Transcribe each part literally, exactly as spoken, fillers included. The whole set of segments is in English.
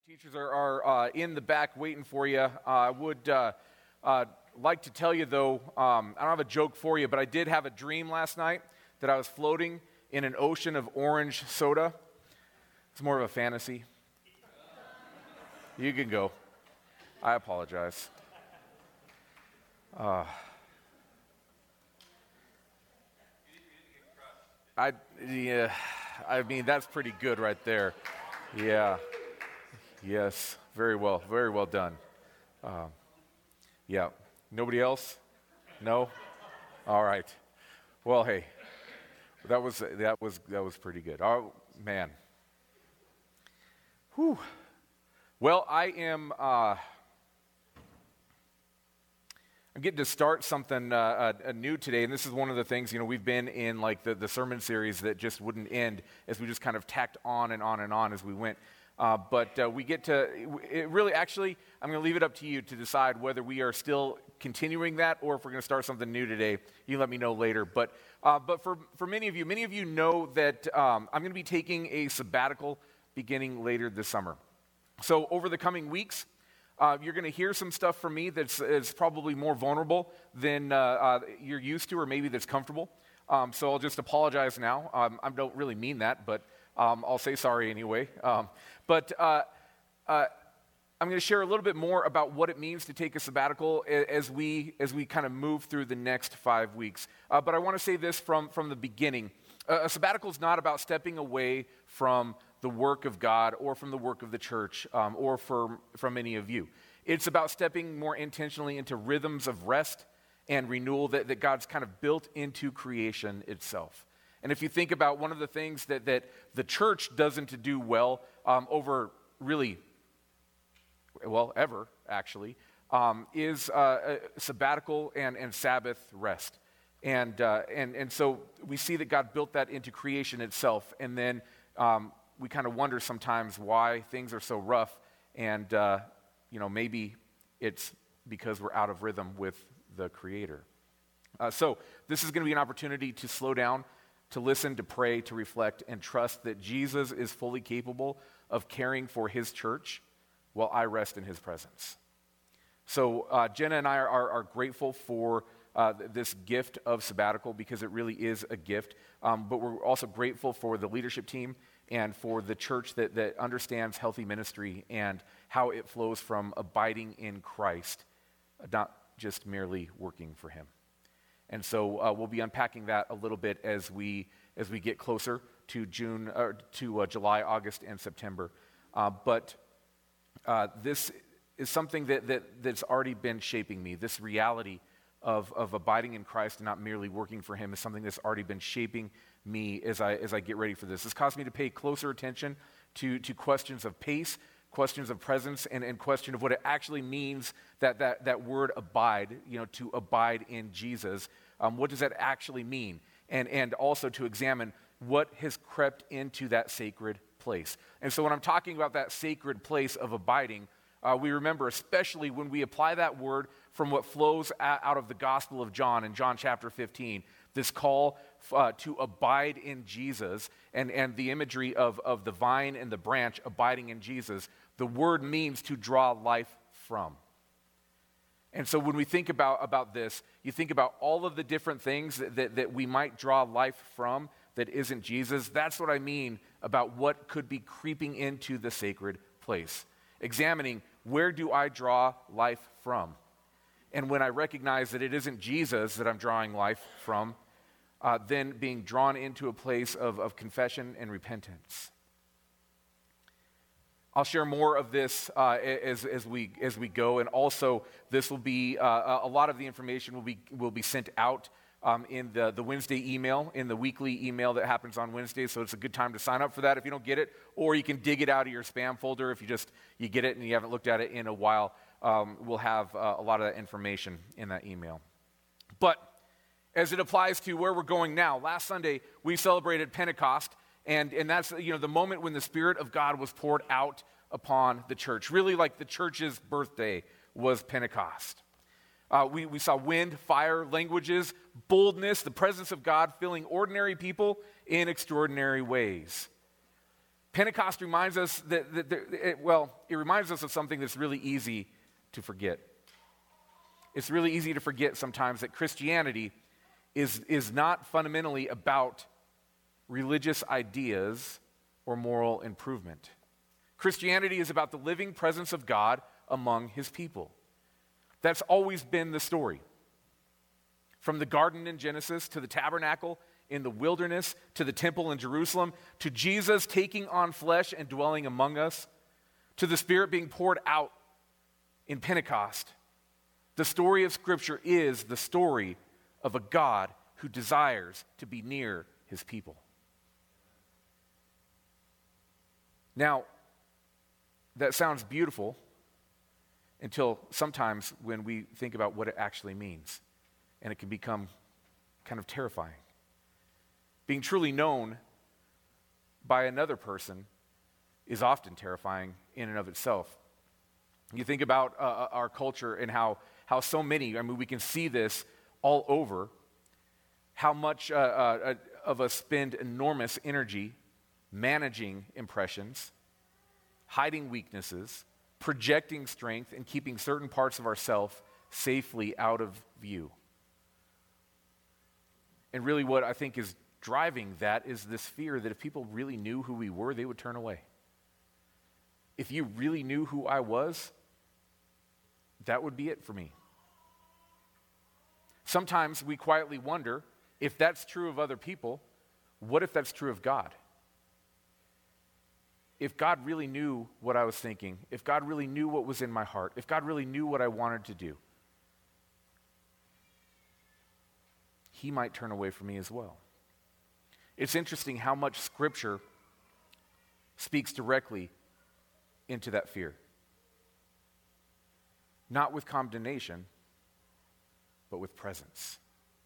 Teachers are, are uh, in the back waiting for you. Uh, I would uh, uh, like to tell you, though, um, I don't have a joke for you, but I did have a dream last night that I was floating in an ocean of orange soda. It's more of a fantasy. You can go. I apologize. Uh, I yeah, I mean, that's pretty good right there. Yeah. Yes, very well, very well done. Um, yeah, nobody else? No? All right. Well, hey, that was that was that was pretty good. Oh man. Whew. Well, I am. Uh, I'm getting to start something uh, uh, new today, and this is one of the things, you know, we've been in like the, the sermon series that just wouldn't end as we just kind of tacked on and on and on as we went. Uh, but uh, we get to, it really, actually, I'm going to leave it up to you to decide whether we are still continuing that or if we're going to start something new today. You let me know later. But uh, but for, for many of you, many of you know that um, I'm going to be taking a sabbatical beginning later this summer. So over the coming weeks, uh, you're going to hear some stuff from me that's, that's probably more vulnerable than uh, uh, you're used to or maybe that's comfortable. Um, so I'll just apologize now. Um, I don't really mean that, but um, I'll say sorry anyway. Um, But uh, uh, I'm going to share a little bit more about what it means to take a sabbatical as we as we kind of move through the next five weeks. Uh, but I want to say this from, from the beginning. Uh, a sabbatical is not about stepping away from the work of God or from the work of the church um, or for, from any of you. It's about stepping more intentionally into rhythms of rest and renewal that, that God's kind of built into creation itself. And if you think about one of the things that, that the church doesn't do well um, over really, well, ever actually, um, is uh, a sabbatical and, and Sabbath rest. And, uh, and, and so we see that God built that into creation itself. And then um, we kind of wonder sometimes why things are so rough. And, uh, you know, maybe it's because we're out of rhythm with the Creator. Uh, so this is going to be an opportunity to slow down, to listen, to pray, to reflect, and trust that Jesus is fully capable of caring for his church while I rest in his presence. So uh, Jenna and I are, are, are grateful for uh, this gift of sabbatical because it really is a gift, um, but we're also grateful for the leadership team and for the church that, that understands healthy ministry and how it flows from abiding in Christ, not just merely working for him. And so uh, we'll be unpacking that a little bit as we as we get closer to June, or to uh, July, August, and September. Uh, but uh, this is something that, that that's already been shaping me. This reality of of abiding in Christ and not merely working for him is something that's already been shaping me as I as I get ready for this. This caused me to pay closer attention to to questions of pace, questions of presence, and, and question of what it actually means, that that that word abide, you know, to abide in Jesus. Um, what does that actually mean? And and also to examine what has crept into that sacred place. And so when I'm talking about that sacred place of abiding, uh, we remember, especially when we apply that word from what flows out of the Gospel of John in John chapter fifteen, this call uh, to abide in Jesus and, and the imagery of, of the vine and the branch abiding in Jesus, the word means to draw life from. And so when we think about, about this, you think about all of the different things that, that, that we might draw life from that isn't Jesus. That's what I mean about what could be creeping into the sacred place. Examining, where do I draw life from? And when I recognize that it isn't Jesus that I'm drawing life from, uh, then being drawn into a place of, of confession and repentance. I'll share more of this uh, as, as we as we go, and also this will be uh, a lot of the information will be will be sent out um, in the, the Wednesday email, in the weekly email that happens on Wednesdays. So it's a good time to sign up for that if you don't get it, or you can dig it out of your spam folder if you just you get it and you haven't looked at it in a while. Um, we'll have uh, a lot of that information in that email. But as it applies to where we're going now, last Sunday we celebrated Pentecost. And, and that's, you know, the moment when the Spirit of God was poured out upon the church. Really like the church's birthday was Pentecost. Uh, we, we saw wind, fire, languages, boldness, the presence of God filling ordinary people in extraordinary ways. Pentecost reminds us that, that, that it, well, it reminds us of something that's really easy to forget. It's really easy to forget sometimes that Christianity is, is not fundamentally about religious ideas or moral improvement. Christianity is about the living presence of God among his people. That's always been the story. From the garden in Genesis to the tabernacle in the wilderness to the temple in Jerusalem to Jesus taking on flesh and dwelling among us to the Spirit being poured out in Pentecost. The story of Scripture is the story of a God who desires to be near his people. Now, that sounds beautiful until sometimes when we think about what it actually means, and it can become kind of terrifying. Being truly known by another person is often terrifying in and of itself. You think about uh, our culture and how, how so many, I mean, we can see this all over, how much uh, uh, of us spend enormous energy managing impressions, hiding weaknesses, projecting strength, and keeping certain parts of ourselves safely out of view. And really what I think is driving that is this fear that if people really knew who we were, they would turn away. If you really knew who I was, that would be it for me. Sometimes we quietly wonder, if that's true of other people, what if that's true of God? If God really knew what I was thinking, if God really knew what was in my heart, if God really knew what I wanted to do, he might turn away from me as well. It's interesting how much Scripture speaks directly into that fear. Not with condemnation, but with presence.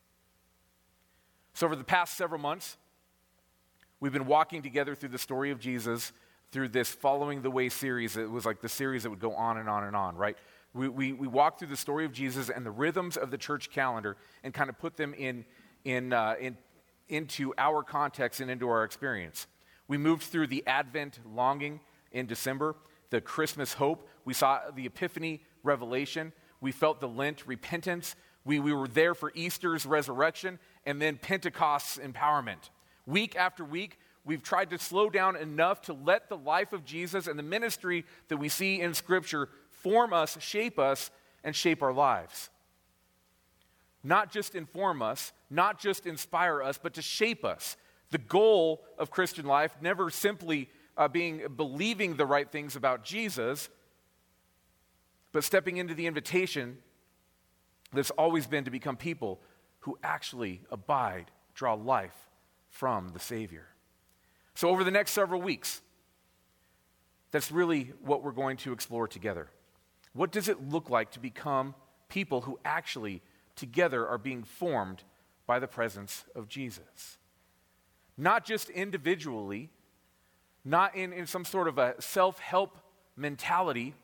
So over the past several months, we've been walking together through the story of Jesus through this Following the Way series. It was like the series that would go on and on and on, right? We, we, we walked through the story of Jesus and the rhythms of the church calendar and kind of put them in, in, uh, in, into our context and into our experience. We moved through the Advent longing in December, the Christmas hope. We saw the Epiphany revelation. We felt the Lent repentance. We, we were there for Easter's resurrection and then Pentecost's empowerment. Week after week, we've tried to slow down enough to let the life of Jesus and the ministry that we see in Scripture form us, shape us, and shape our lives. Not just inform us, not just inspire us, but to shape us. The goal of Christian life never simply uh, being believing the right things about Jesus, but stepping into the invitation that's always been to become people who actually abide, draw life from the Savior. So over the next several weeks, that's really what we're going to explore together. What does it look like to become people who actually together are being formed by the presence of Jesus? Not just individually, not in, in some sort of a self-help mentality,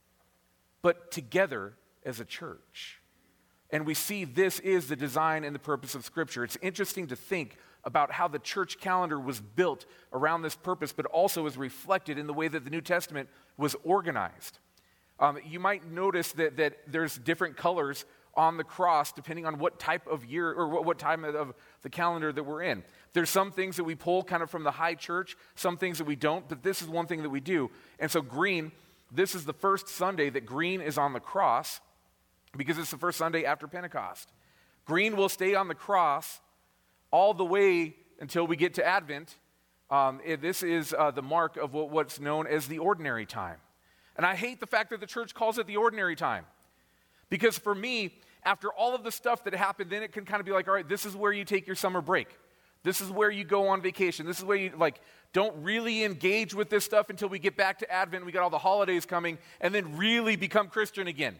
but together as a church. And we see this is the design and the purpose of Scripture. It's interesting to think about how the church calendar was built around this purpose, but also is reflected in the way that the New Testament was organized. Um, you might notice that, that there's different colors on the cross depending on what type of year or what, what time of the calendar that we're in. There's some things that we pull kind of from the high church, some things that we don't, but this is one thing that we do. And so green, this is the first Sunday that green is on the cross because it's the first Sunday after Pentecost. Green will stay on the cross all the way until we get to Advent. Um, it, this is uh, the mark of what, what's known as the ordinary time. And I hate the fact that the church calls it the ordinary time. Because for me, after all of the stuff that happened, then it can kind of be like, all right, this is where you take your summer break. This is where you go on vacation. This is where you, like, don't really engage with this stuff until we get back to Advent. We got all the holidays coming, and then really become Christian again.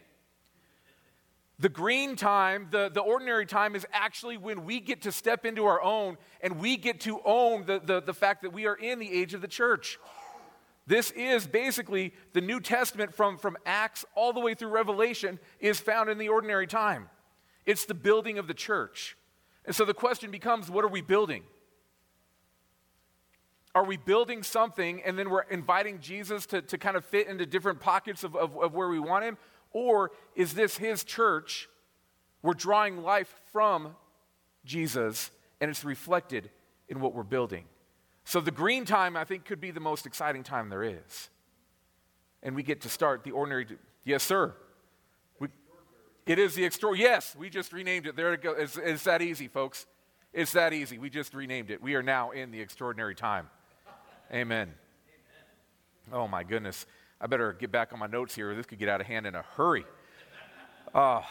The green time, the, the ordinary time, is actually when we get to step into our own and we get to own the, the, the fact that we are in the age of the church. This is basically the New Testament from, from Acts all the way through Revelation is found in the ordinary time. It's the building of the church. And so the question becomes, what are we building? Are we building something and then we're inviting Jesus to, to kind of fit into different pockets of, of, of where we want him? Or is this his church? We're drawing life from Jesus and it's reflected in what we're building. So the green time, I think, could be the most exciting time there is. And we get to start the ordinary. Yes, sir. We, it is the extraordinary. Yes, we just renamed it. There it goes. It's, it's that easy, folks. It's that easy. We just renamed it. We are now in the extraordinary time. Amen. Amen. Oh, my goodness. I better get back on my notes here. This could get out of hand in a hurry. Uh,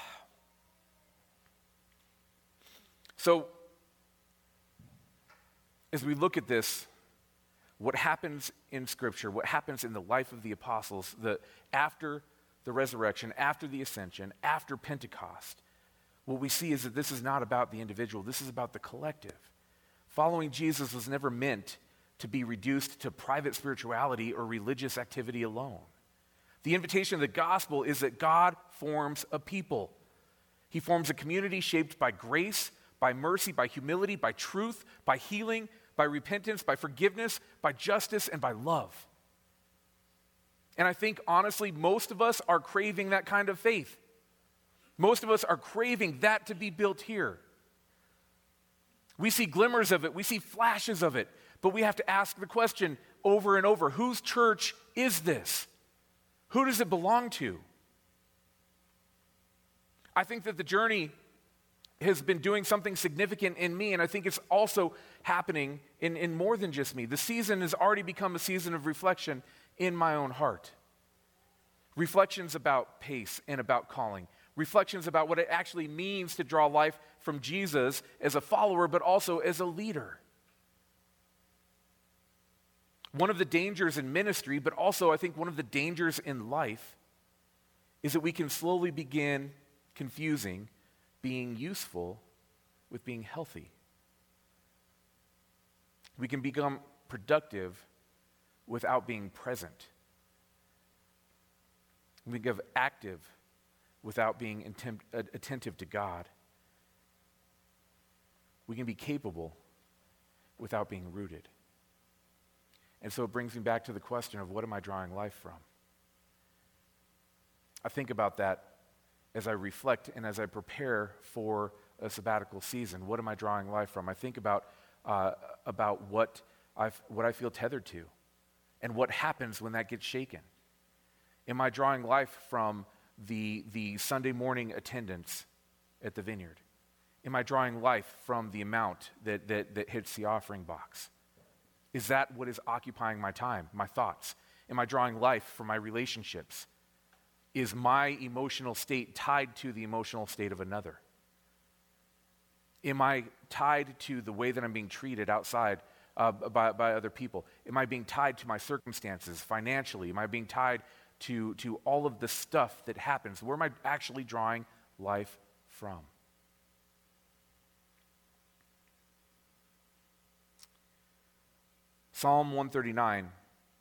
so, as we look at this, what happens in Scripture, what happens in the life of the apostles, the, after the resurrection, after the ascension, after Pentecost, what we see is that this is not about the individual. This is about the collective. Following Jesus was never meant to be reduced to private spirituality or religious activity alone. The invitation of the gospel is that God forms a people. He forms a community shaped by grace, by mercy, by humility, by truth, by healing, by repentance, by forgiveness, by justice, and by love. And I think, honestly, most of us are craving that kind of faith. Most of us are craving that to be built here. We see glimmers of it, we see flashes of it, but we have to ask the question over and over, whose church is this? Who does it belong to? I think that the journey has been doing something significant in me, and I think it's also happening in, in more than just me. The season has already become a season of reflection in my own heart. Reflections about pace and about calling. Reflections about what it actually means to draw life from Jesus as a follower, but also as a leader. One of the dangers in ministry, but also I think one of the dangers in life, is that we can slowly begin confusing being useful with being healthy. We can become productive without being present. We can become active without being intent, uh, attentive to God. We can be capable without being rooted. And so it brings me back to the question of what am I drawing life from? I think about that as I reflect and as I prepare for a sabbatical season. What am I drawing life from? I think about uh, about what I what I feel tethered to, and what happens when that gets shaken. Am I drawing life from the the Sunday morning attendance at the vineyard? Am I drawing life from the amount that that, that hits the offering box? Is that what is occupying my time, my thoughts? Am I drawing life from my relationships? Is my emotional state tied to the emotional state of another? Am I tied to the way that I'm being treated outside uh, by, by other people? Am I being tied to my circumstances financially? Am I being tied to, to all of the stuff that happens? Where am I actually drawing life from? Psalm one thirty-nine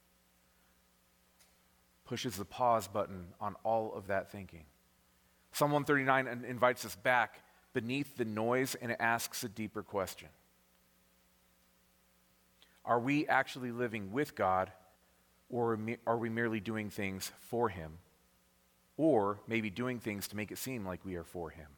pushes the pause button on all of that thinking. Psalm one thirty-nine invites us back beneath the noise and it asks a deeper question. Are we actually living with God, or are we merely doing things for Him? Or maybe doing things to make it seem like we are for Him?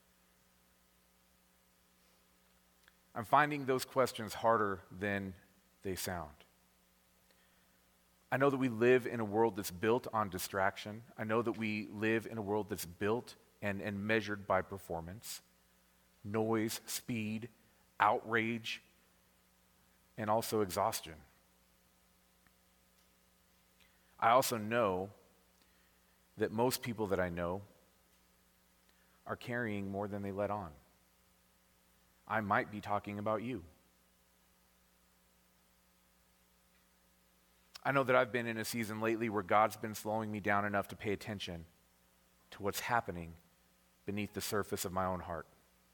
I'm finding those questions harder than they sound. I know that we live in a world that's built on distraction. I know that we live in a world that's built and, and measured by performance, noise, speed, outrage, and also exhaustion. I also know that most people that I know are carrying more than they let on. I might be talking about you. I know that I've been in a season lately where God's been slowing me down enough to pay attention to what's happening beneath the surface of my own heart.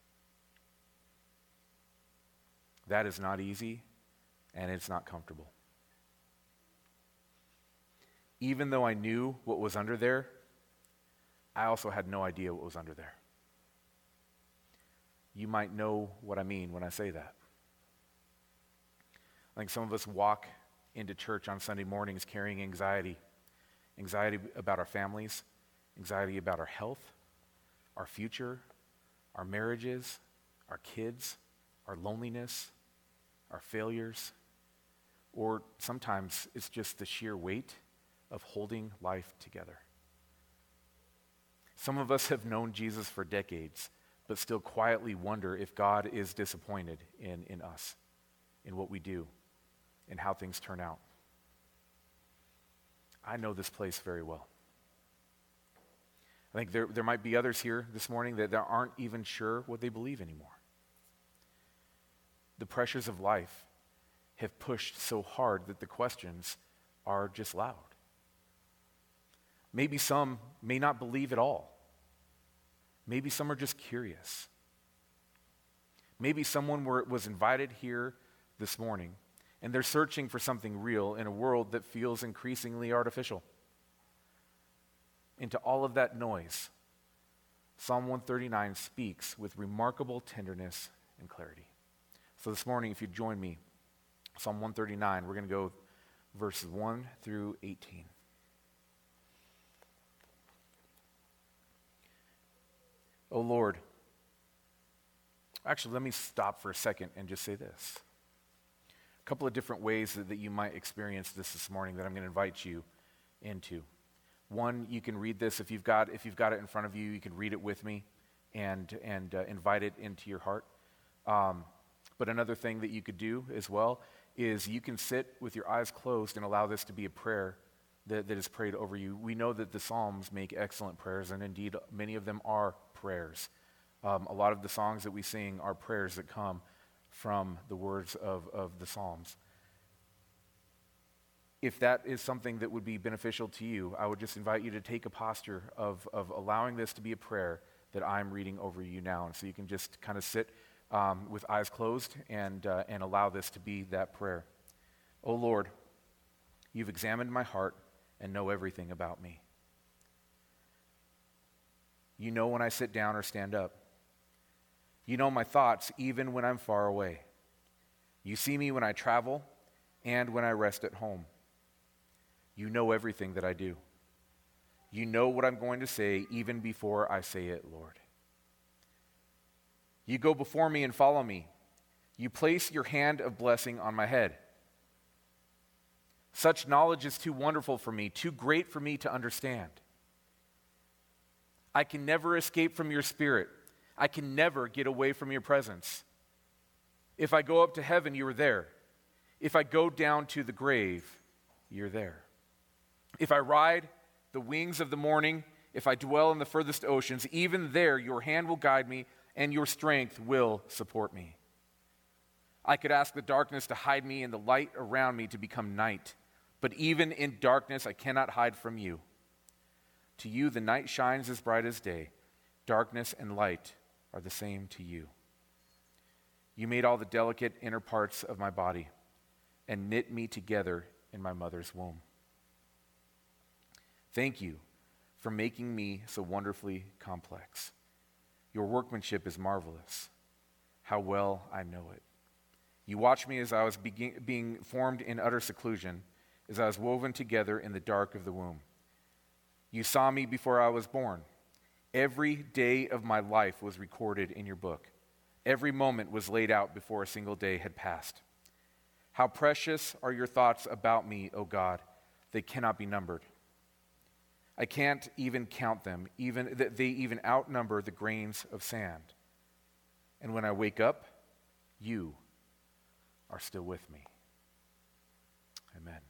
That is not easy, and it's not comfortable. Even though I knew what was under there, I also had no idea what was under there. You might know what I mean when I say that. I think some of us walk into church on Sunday mornings carrying anxiety, anxiety about our families, anxiety about our health, our future, our marriages, our kids, our loneliness, our failures, or sometimes it's just the sheer weight of holding life together. Some of us have known Jesus for decades, but still quietly wonder if God is disappointed in, in us, in what we do, in how things turn out. I know this place very well. I think there, there might be others here this morning that, that aren't even sure what they believe anymore. The pressures of life have pushed so hard that the questions are just loud. Maybe some may not believe at all. Maybe some are just curious. Maybe someone were, was invited here this morning and they're searching for something real in a world that feels increasingly artificial. Into all of that noise, Psalm one thirty-nine speaks with remarkable tenderness and clarity. So this morning, if you join me, Psalm one thirty-nine, we're going to go verses one through eighteen. Oh Lord, actually, let me stop for a second and just say this. A couple of different ways that, that you might experience this this morning that I'm going to invite you into. One, you can read this. If you've got if you've got it in front of you, you can read it with me and, and uh, invite it into your heart. Um, but another thing that you could do as well is you can sit with your eyes closed and allow this to be a prayer that, that is prayed over you. We know that the Psalms make excellent prayers, and indeed many of them are prayers. Um, a lot of the songs that we sing are prayers that come from the words of, of the Psalms. If that is something that would be beneficial to you, I would just invite you to take a posture of, of allowing this to be a prayer that I'm reading over you now. And so you can just kind of sit um, with eyes closed and, uh, and allow this to be that prayer. Oh Lord, you've examined my heart and know everything about me. You know when I sit down or stand up. You know my thoughts even when I'm far away. You see me when I travel and when I rest at home. You know everything that I do. You know what I'm going to say even before I say it, Lord. You go before me and follow me. You place your hand of blessing on my head. Such knowledge is too wonderful for me, too great for me to understand. I can never escape from your spirit. I can never get away from your presence. If I go up to heaven, you are there. If I go down to the grave, you're there. If I ride the wings of the morning, if I dwell in the furthest oceans, even there your hand will guide me and your strength will support me. I could ask the darkness to hide me and the light around me to become night, but even in darkness I cannot hide from you. To you the night shines as bright as day. Darkness and light are the same to you. You made all the delicate inner parts of my body and knit me together in my mother's womb. Thank you for making me so wonderfully complex. Your workmanship is marvelous. How well I know it. You watched me as I was begin- being formed in utter seclusion, as I was woven together in the dark of the womb. You saw me before I was born. Every day of my life was recorded in your book. Every moment was laid out before a single day had passed. How precious are your thoughts about me, O God. They cannot be numbered. I can't even count them. Even they even outnumber the grains of sand. And when I wake up, you are still with me. Amen.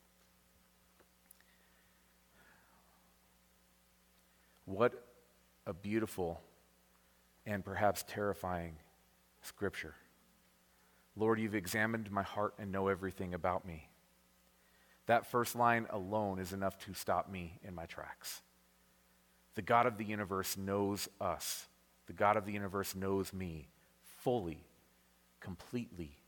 What a beautiful and perhaps terrifying scripture. Lord, you've examined my heart and know everything about me. That first line alone is enough to stop me in my tracks. The God of the universe knows us. The God of the universe knows me fully, completely.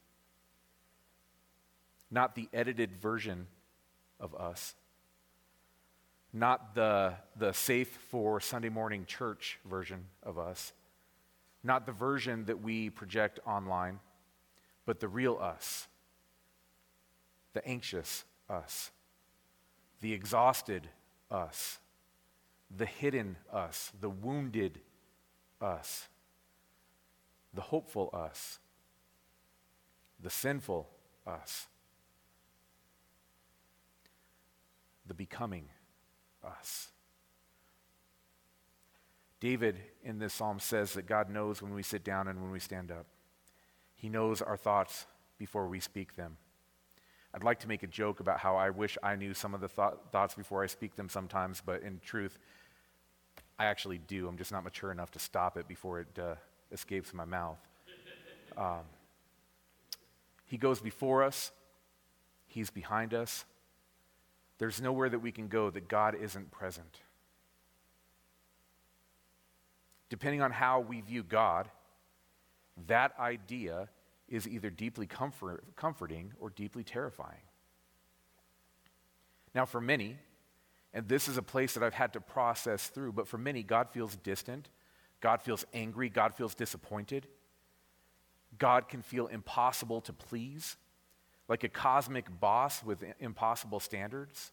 Not the edited version of us. Not the, the safe for Sunday morning church version of us. Not the version that we project online, but the real us. the anxious us, the exhausted us, the hidden us, the wounded us, the hopeful us, the sinful us, the becoming us. David in this psalm says that God knows when we sit down and when we stand up. He knows our thoughts before we speak them. I'd like to make a joke about how I wish I knew some of the thought, thoughts before I speak them sometimes, but in truth, I actually do. I'm just not mature enough to stop it before it uh, escapes my mouth. Um, he goes before us. He's behind us. There's nowhere that we can go that God isn't present. Depending on how we view God, that idea is either deeply comfort, comforting or deeply terrifying. Now, for many, and this is a place that I've had to process through, but for many, God feels distant. God feels angry. God feels disappointed. God can feel impossible to please, like a cosmic boss with impossible standards.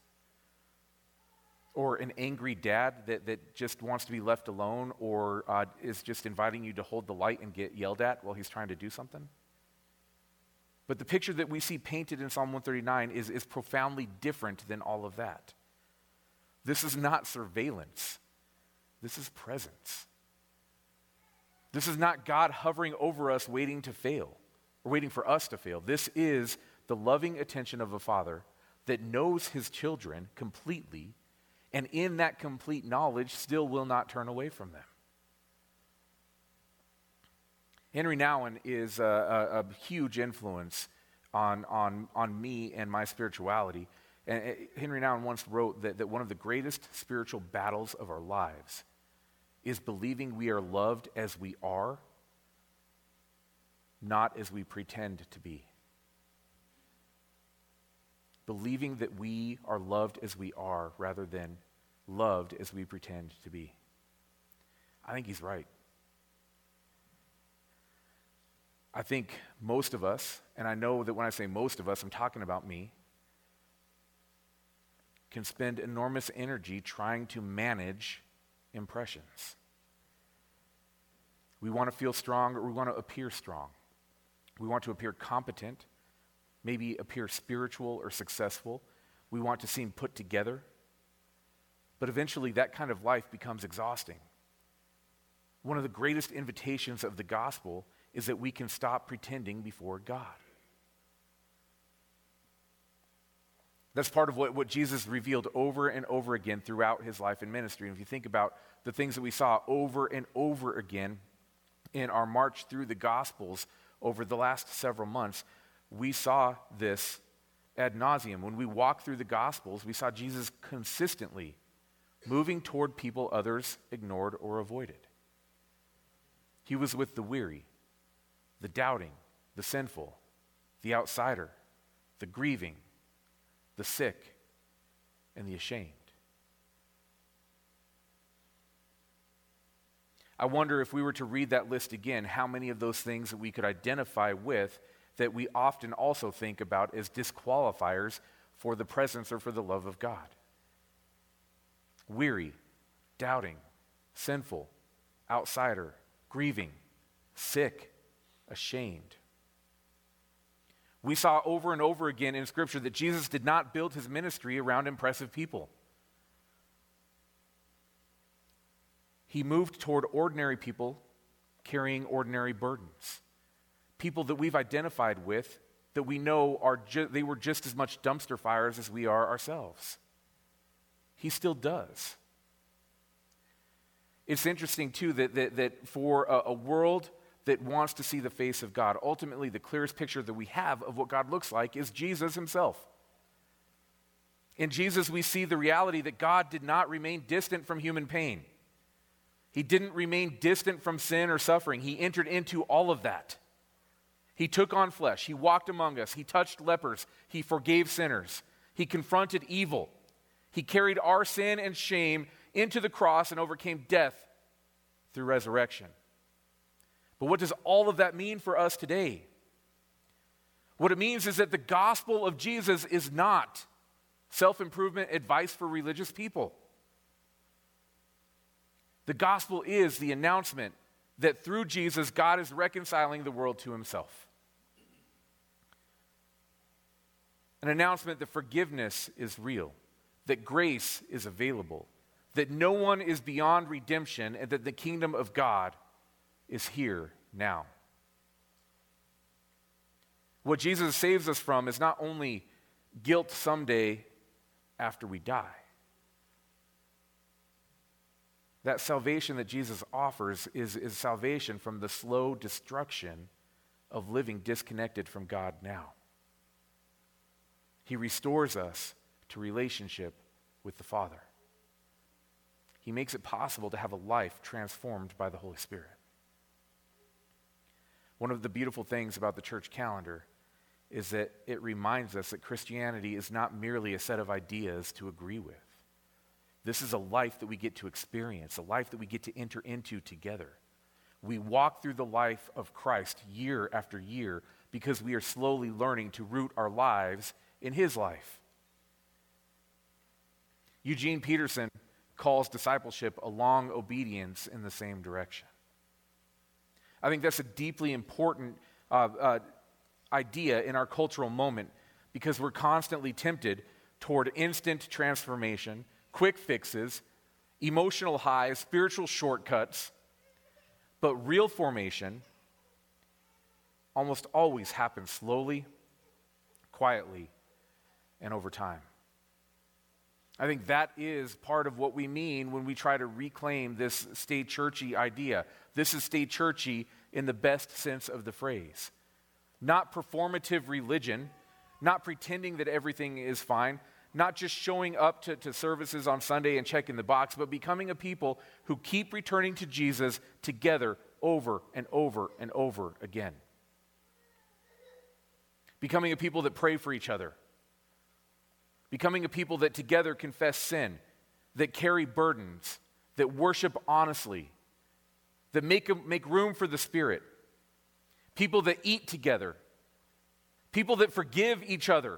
Or an angry dad that, that just wants to be left alone, or uh, is just inviting you to hold the light and get yelled at while he's trying to do something. But the picture that we see painted in Psalm one thirty-nine is, is profoundly different than all of that. This is not surveillance. This is presence. This is not God hovering over us waiting to fail, or waiting for us to fail. This is the loving attention of a father that knows his children completely, and in that complete knowledge still will not turn away from them. Henry Nouwen is a, a, a huge influence on, on, on me and my spirituality. And Henry Nouwen once wrote that, that one of the greatest spiritual battles of our lives is believing we are loved as we are, not as we pretend to be. Believing that we are loved as we are rather than loved as we pretend to be. I think he's right. I think most of us, and I know that when I say most of us, I'm talking about me, can spend enormous energy trying to manage impressions. We want to feel strong, or we want to appear strong. We want to appear competent, maybe appear spiritual or successful. We want to seem put together. But eventually that kind of life becomes exhausting. One of the greatest invitations of the gospel is that we can stop pretending before God. That's part of what, what Jesus revealed over and over again throughout his life and ministry. And if you think about the things that we saw over and over again in our march through the Gospels over the last several months, we saw this ad nauseum. When we walked through the Gospels, we saw Jesus consistently moving toward people others ignored or avoided. He was with the weary, the doubting, the sinful, the outsider, the grieving, the sick, and the ashamed. I wonder if we were to read that list again, how many of those things that we could identify with that we often also think about as disqualifiers for the presence or for the love of God. Weary, doubting, sinful, outsider, grieving, sick, ashamed. We saw over and over again in Scripture that Jesus did not build his ministry around impressive people. He moved toward ordinary people carrying ordinary burdens. People that we've identified with, that we know are ju- they were just as much dumpster fires as we are ourselves. He still does. It's interesting, too, that, that, that for a, a world that wants to see the face of God, ultimately the clearest picture that we have of what God looks like is Jesus himself. In Jesus, we see the reality that God did not remain distant from human pain. He didn't remain distant from sin or suffering. He entered into all of that. He took on flesh. He walked among us. He touched lepers. He forgave sinners. He confronted evil. He carried our sin and shame into the cross and overcame death through resurrection. But what does all of that mean for us today? What it means is that the gospel of Jesus is not self-improvement advice for religious people. The gospel is the announcement that through Jesus, God is reconciling the world to himself. An announcement that forgiveness is real, that grace is available, that no one is beyond redemption, and that the kingdom of God is here now. What Jesus saves us from is not only guilt someday after we die. That salvation that Jesus offers is, is salvation from the slow destruction of living disconnected from God now. He restores us to relationship with the Father. He makes it possible to have a life transformed by the Holy Spirit. One of the beautiful things about the church calendar is that it reminds us that Christianity is not merely a set of ideas to agree with. This is a life that we get to experience, a life that we get to enter into together. We walk through the life of Christ year after year because we are slowly learning to root our lives in his life. Eugene Peterson calls discipleship a long obedience in the same direction. I think that's a deeply important uh, uh, idea in our cultural moment because we're constantly tempted toward instant transformation, quick fixes, emotional highs, spiritual shortcuts. But real formation almost always happens slowly, quietly, and over time. I think that is part of what we mean when we try to reclaim this stay churchy idea. This is stay churchy in the best sense of the phrase. Not performative religion, not pretending that everything is fine, not just showing up to, to services on Sunday and checking the box, but becoming a people who keep returning to Jesus together over and over and over again. Becoming a people that pray for each other. Becoming a people that together confess sin, that carry burdens, that worship honestly, that make, make room for the Spirit. People that eat together. People that forgive each other.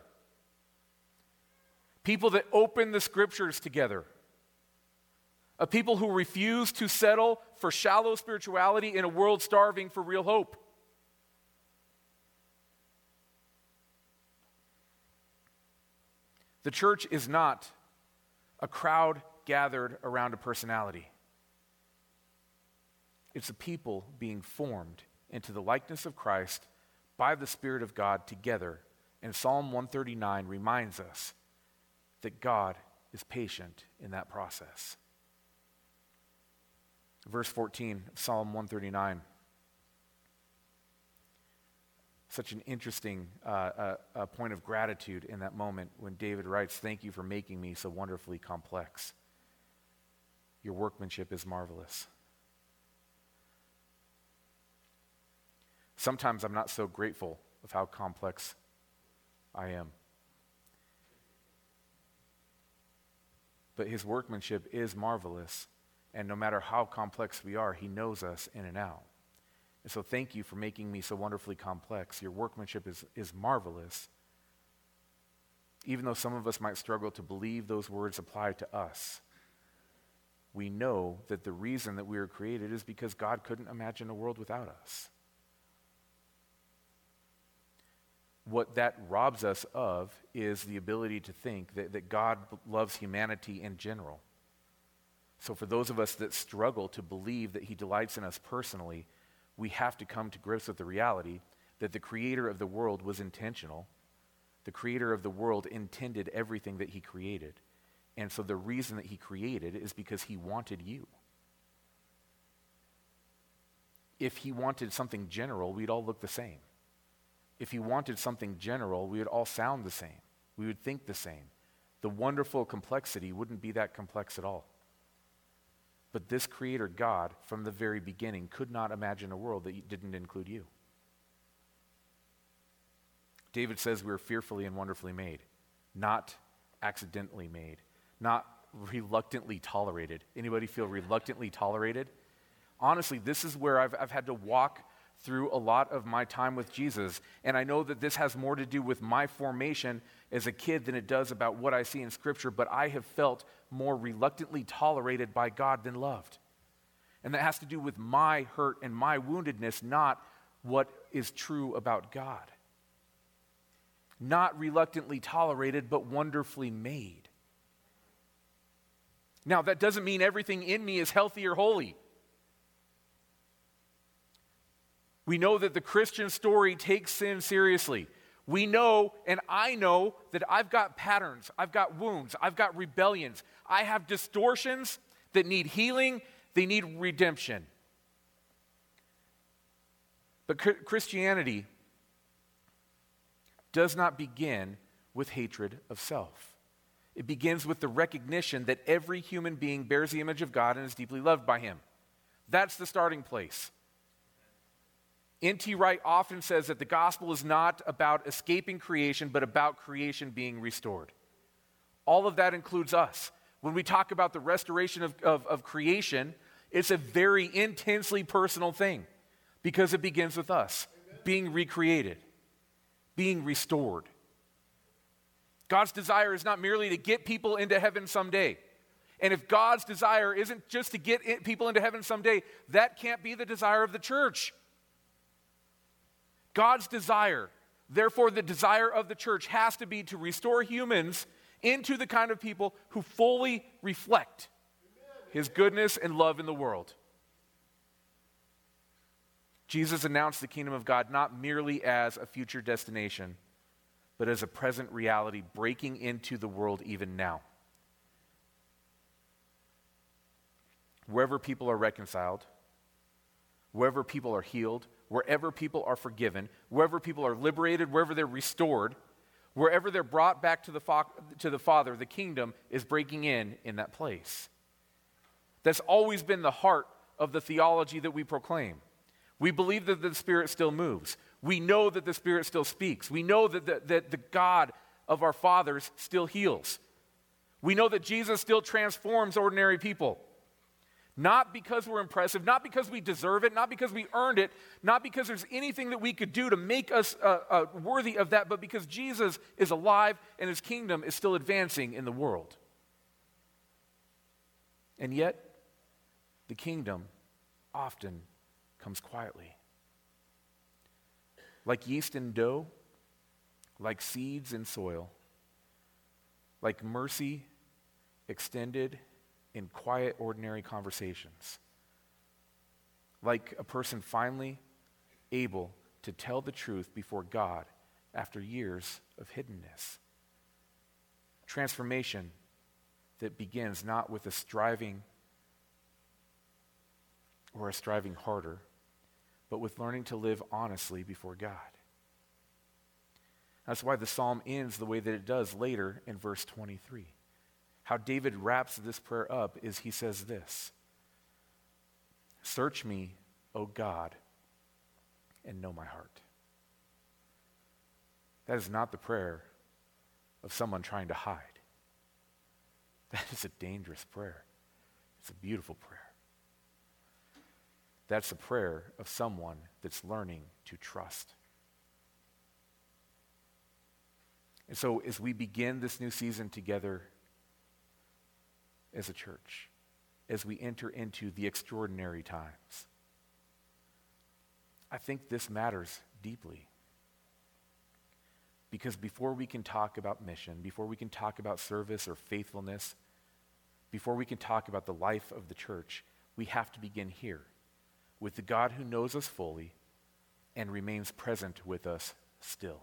People that open the scriptures together. A people who refuse to settle for shallow spirituality in a world starving for real hope. The church is not a crowd gathered around a personality. It's a people being formed into the likeness of Christ by the Spirit of God together. And Psalm one thirty-nine reminds us that God is patient in that process. Verse fourteen of Psalm one thirty-nine. Such an interesting uh, uh, uh, point of gratitude in that moment when David writes, "Thank you for making me so wonderfully complex. Your workmanship is marvelous." Sometimes I'm not so grateful of how complex I am. But his workmanship is marvelous, and no matter how complex we are, he knows us in and out. And so thank you for making me so wonderfully complex. Your workmanship is, is marvelous. Even though some of us might struggle to believe those words apply to us, we know that the reason that we were created is because God couldn't imagine a world without us. What that robs us of is the ability to think that, that God loves humanity in general. So for those of us that struggle to believe that he delights in us personally, we have to come to grips with the reality that the creator of the world was intentional. The creator of the world intended everything that he created. And so the reason that he created is because he wanted you. If he wanted something general, we'd all look the same. If he wanted something general, we would all sound the same. We would think the same. The wonderful complexity wouldn't be that complex at all. But this creator God, from the very beginning, could not imagine a world that didn't include you. David says we were fearfully and wonderfully made, not accidentally made, not reluctantly tolerated. Anybody feel reluctantly tolerated? Honestly, this is where I've, I've had to walk through a lot of my time with Jesus. And I know that this has more to do with my formation as a kid than it does about what I see in Scripture, but I have felt more reluctantly tolerated by God than loved. And that has to do with my hurt and my woundedness, not what is true about God. Not reluctantly tolerated, but wonderfully made. Now, that doesn't mean everything in me is healthy or holy. We know that the Christian story takes sin seriously. We know, and I know, that I've got patterns, I've got wounds, I've got rebellions, I have distortions that need healing, they need redemption. But Christianity does not begin with hatred of self. It begins with the recognition that every human being bears the image of God and is deeply loved by Him. That's the starting place. N T Wright often says that the gospel is not about escaping creation, but about creation being restored. All of that includes us. When we talk about the restoration of, of, of creation, it's a very intensely personal thing because it begins with us being recreated, being restored. God's desire is not merely to get people into heaven someday. And if God's desire isn't just to get people into heaven someday, that can't be the desire of the church. God's desire, therefore the desire of the church, has to be to restore humans into the kind of people who fully reflect His goodness and love in the world. Jesus announced the kingdom of God not merely as a future destination, but as a present reality breaking into the world even now. Wherever people are reconciled, wherever people are healed, wherever people are forgiven, wherever people are liberated, wherever they're restored, wherever they're brought back to the, fa- to the Father, the kingdom is breaking in in that place. That's always been the heart of the theology that we proclaim. We believe that the Spirit still moves. We know that the Spirit still speaks. We know that the, that the God of our fathers still heals. We know that Jesus still transforms ordinary people. Not because we're impressive, not because we deserve it, not because we earned it, not because there's anything that we could do to make us uh, uh, worthy of that, but because Jesus is alive and His kingdom is still advancing in the world. And yet, the kingdom often comes quietly. Like yeast in dough, like seeds in soil, like mercy extended in quiet, ordinary conversations. Like a person finally able to tell the truth before God after years of hiddenness. Transformation that begins not with a striving or a striving harder, but with learning to live honestly before God. That's why the psalm ends the way that it does later in verse twenty-three. How David wraps this prayer up is he says this: "Search me, O God, and know my heart." That is not the prayer of someone trying to hide. That is a dangerous prayer. It's a beautiful prayer. That's a prayer of someone that's learning to trust. And so as we begin this new season together as a church, as we enter into the extraordinary times, I think this matters deeply. Because before we can talk about mission, before we can talk about service or faithfulness, before we can talk about the life of the church, we have to begin here with the God who knows us fully and remains present with us still.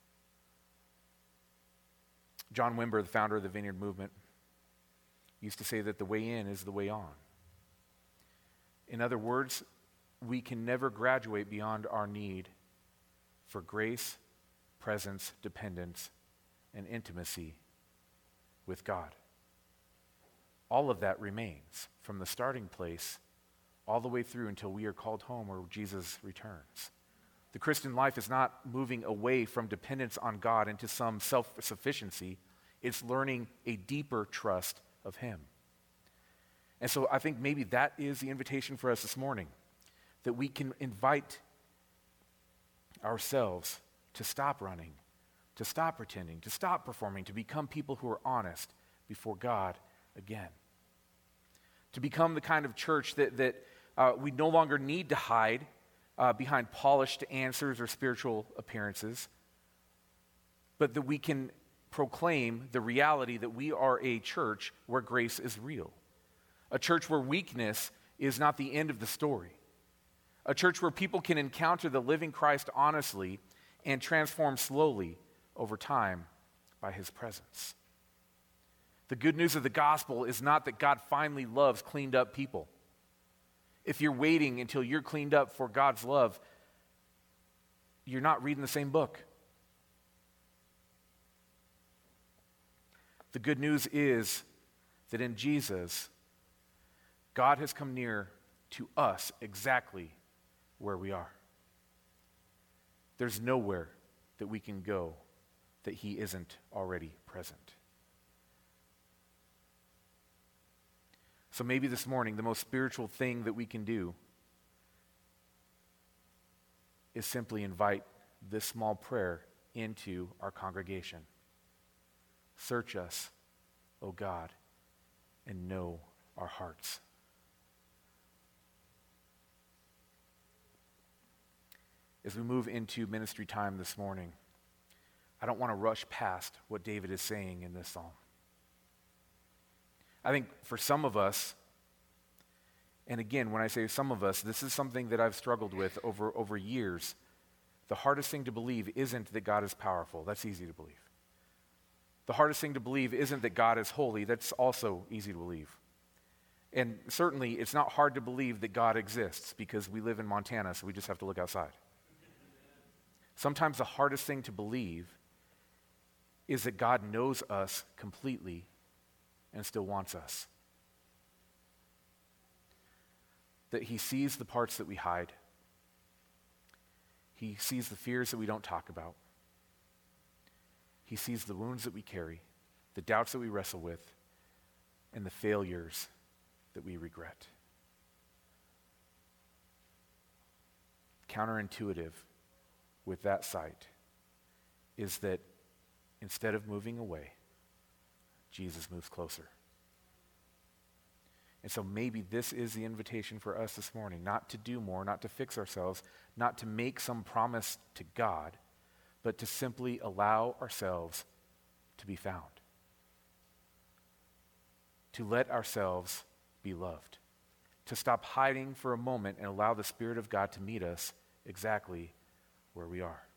John Wimber, the founder of the Vineyard Movement, used to say that the way in is the way on. In other words, we can never graduate beyond our need for grace, presence, dependence, and intimacy with God. All of that remains from the starting place all the way through until we are called home or Jesus returns. The Christian life is not moving away from dependence on God into some self-sufficiency. It's learning a deeper trust of Him. And so I think maybe that is the invitation for us this morning, that we can invite ourselves to stop running, to stop pretending, to stop performing, to become people who are honest before God again. To become the kind of church that, that uh, we no longer need to hide uh, behind polished answers or spiritual appearances, but that we can proclaim the reality that we are a church where grace is real. A church where weakness is not the end of the story. A church where people can encounter the living Christ honestly and transform slowly over time by his presence. The good news of the gospel is not that God finally loves cleaned up people. If you're waiting until you're cleaned up for God's love, you're not reading the same book. The good news is that in Jesus, God has come near to us exactly where we are. There's nowhere that we can go that he isn't already present. So maybe this morning, the most spiritual thing that we can do is simply invite this small prayer into our congregation. Search us, O God, and know our hearts. As we move into ministry time this morning, I don't want to rush past what David is saying in this psalm. I think for some of us, and again, when I say some of us, this is something that I've struggled with over, over years. The hardest thing to believe isn't that God is powerful. That's easy to believe. The hardest thing to believe isn't that God is holy. That's also easy to believe. And certainly, it's not hard to believe that God exists because we live in Montana, so we just have to look outside. Sometimes the hardest thing to believe is that God knows us completely and still wants us. That he sees the parts that we hide. He sees the fears that we don't talk about. He sees the wounds that we carry, the doubts that we wrestle with, and the failures that we regret. Counterintuitive with that sight is that instead of moving away, Jesus moves closer. And so maybe this is the invitation for us this morning, not to do more, not to fix ourselves, not to make some promise to God, but to simply allow ourselves to be found. To let ourselves be loved. To stop hiding for a moment and allow the Spirit of God to meet us exactly where we are.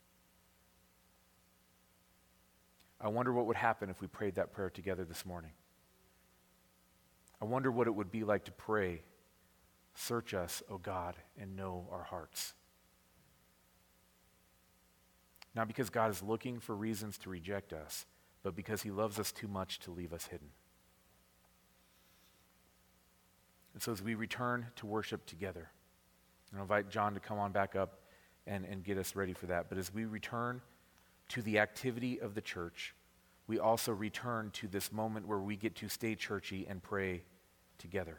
I wonder what would happen if we prayed that prayer together this morning. I wonder what it would be like to pray, "Search us, O God, and know our hearts." Not because God is looking for reasons to reject us, but because he loves us too much to leave us hidden. And so as we return to worship together, and I'll invite John to come on back up and, and get us ready for that. But as we return to the activity of the church, we also return to this moment where we get to stay churchy and pray together.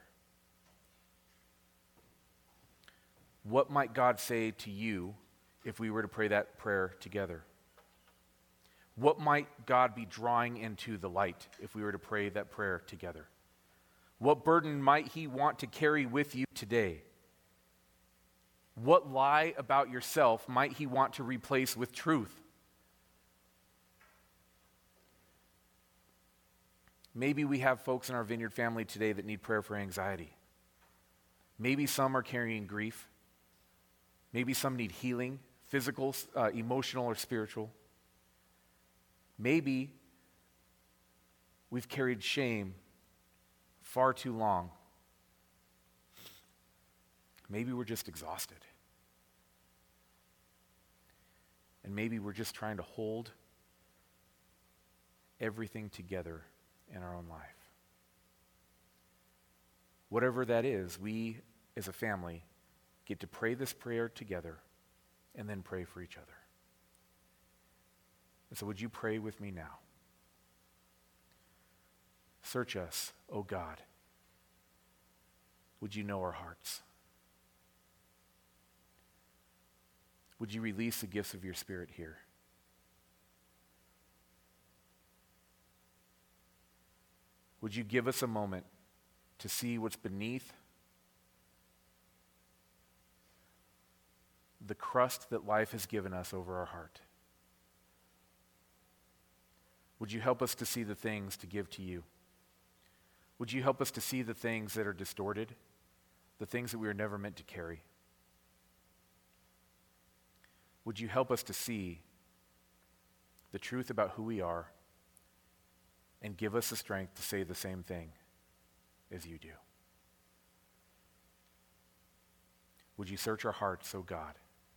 What might God say to you if we were to pray that prayer together? What might God be drawing into the light if we were to pray that prayer together? What burden might he want to carry with you today? What lie about yourself might he want to replace with truth? Maybe we have folks in our Vineyard family today that need prayer for anxiety. Maybe some are carrying grief. Maybe some need healing, physical, uh, emotional, or spiritual. Maybe we've carried shame far too long. Maybe we're just exhausted. And maybe we're just trying to hold everything together in our own life. Whatever that is, we as a family get to pray this prayer together and then pray for each other. And so would you pray with me now? Search us, O God. Would you know our hearts? Would you release the gifts of your Spirit here? Would you give us a moment to see what's beneath the crust that life has given us over our heart? Would you help us to see the things to give to you? Would you help us to see the things that are distorted, the things that we are never meant to carry? Would you help us to see the truth about who we are and give us the strength to say the same thing as you do? Would you search our hearts, O God?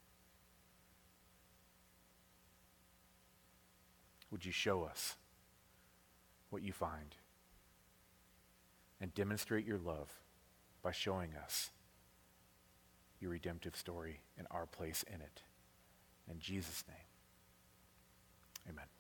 Would you show us what you find and demonstrate your love by showing us your redemptive story and our place in it? In Jesus' name, amen.